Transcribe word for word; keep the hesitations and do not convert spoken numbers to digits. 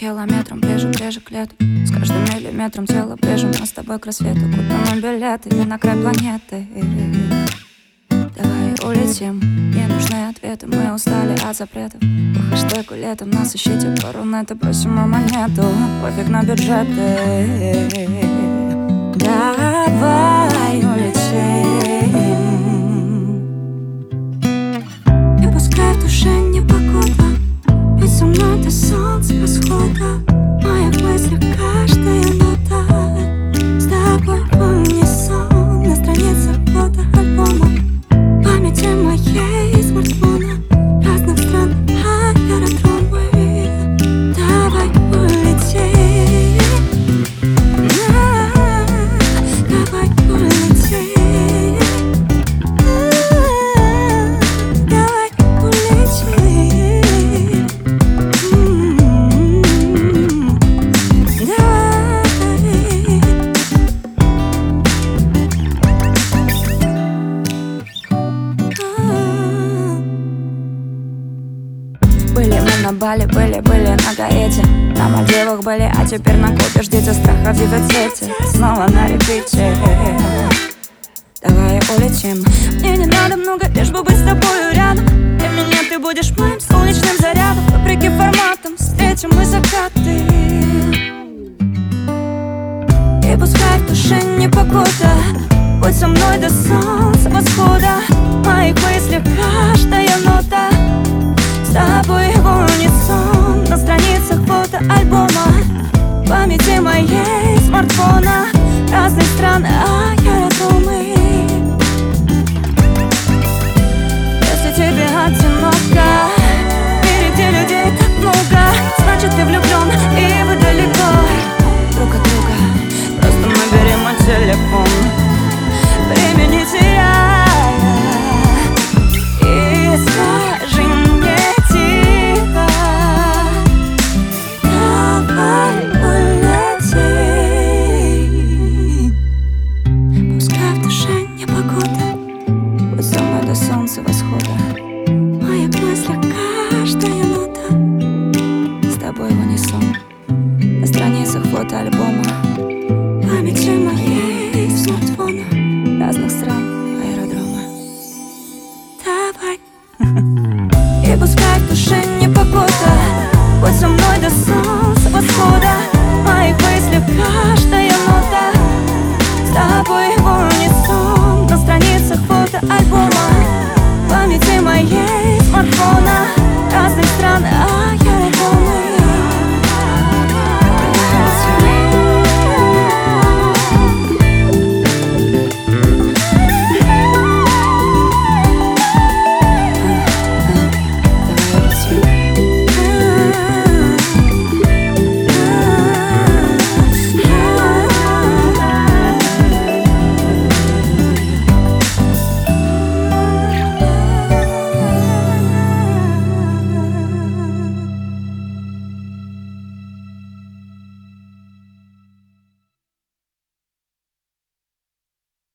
километром ближе, ближе к лету. С каждым миллиметром тела ближе мы с тобой к рассвету. Купим билеты и на край планеты. Давай улетим, мне нужны ответы. Мы устали от запретов. По хэштегу летом нас ищите по рунету. Просим мы монету, пофиг на бюджеты. Давай улетим. И пускай в душе не погода, ведь со мной до солнца восхода. В моих мыслях каждая нота с тобой в унисон. На страницах фото альбома, в памяти моей смартфона, разных стран аэродромы. Давай улетим, давай улетим, давай улетим. Были мы на Бали, были, были на Гаити, на Мальдивах были, а теперь накопишь дети страха в дефиците. Снова на репите. Давай улетим. Мне не надо много, лишь бы быть с тобою рядом. Для меня ты будешь моим солнечным зарядом. Вопреки форматам встретим мы закаты. И пускай в душе не погода, будь со мной до солнца восхода. В моих мыслях каждая нота с тобой в унисон. На страницах фото альбома, в памяти моей смартфона, разных стран аэродромы. Если тебе одиноко, в мире, где людей так много, значит ты влюблен и вы далеко друг от друга. Просто набери мой телефон, времени теряя, и скажи мне тихо: давай улетим. Пускай в душе не погода, будь со мной до солнца восхода. В моих мыслях каждая нота с тобой в унисон. На страницах фото альбома, в памяти моей смартфона, разных стран